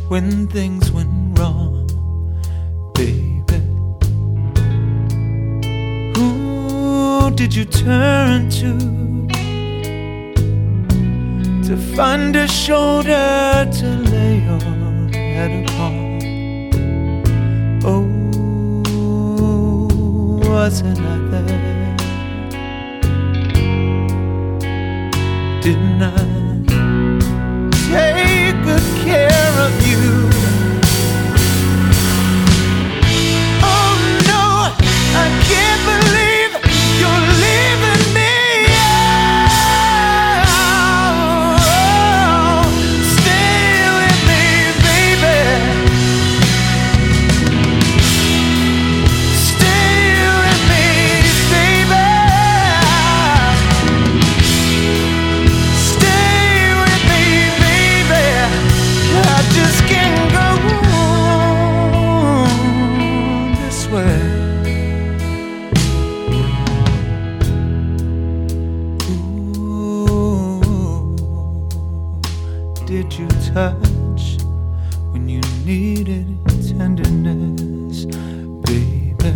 when things went wrong, baby? Who did you turn to find a shoulder to lay your head upon? Oh, wasn't I there? Didn't I take good care of you? Oh no, I can't believe you're leaving me. Oh, stay with me, baby. Stay with me, baby. Stay with me, baby. I just can't go on this way. Did you touch when you needed tenderness, baby?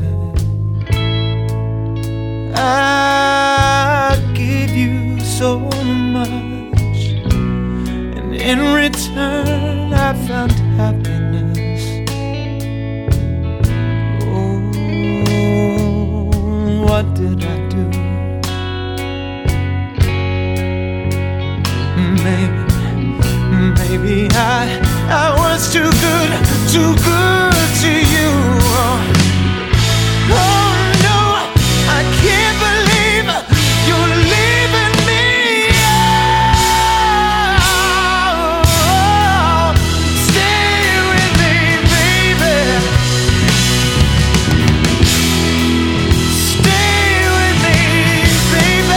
I gave you so much, and in return I found happiness. Oh, what did I do? Maybe I was too good to you. Oh no, I can't believe you're leaving me. Oh, stay with me, baby. Stay with me, baby.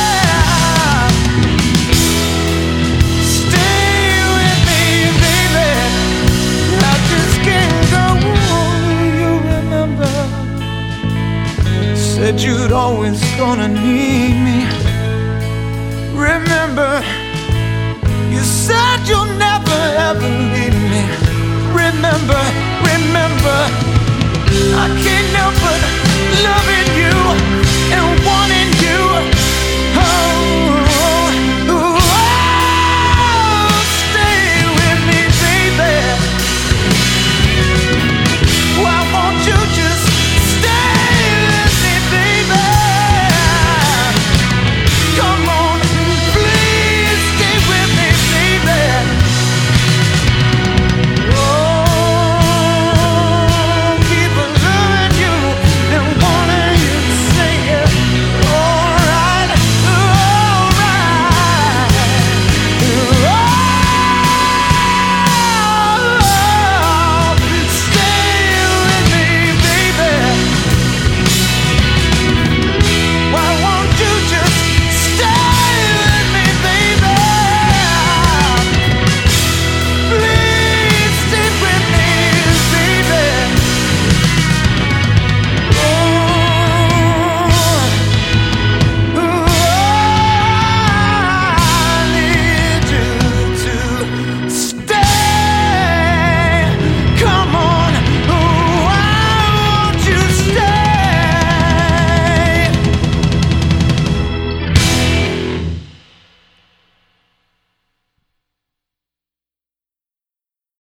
Said you'd always gonna need me. Remember, you said you'll never ever leave me. Remember, I can't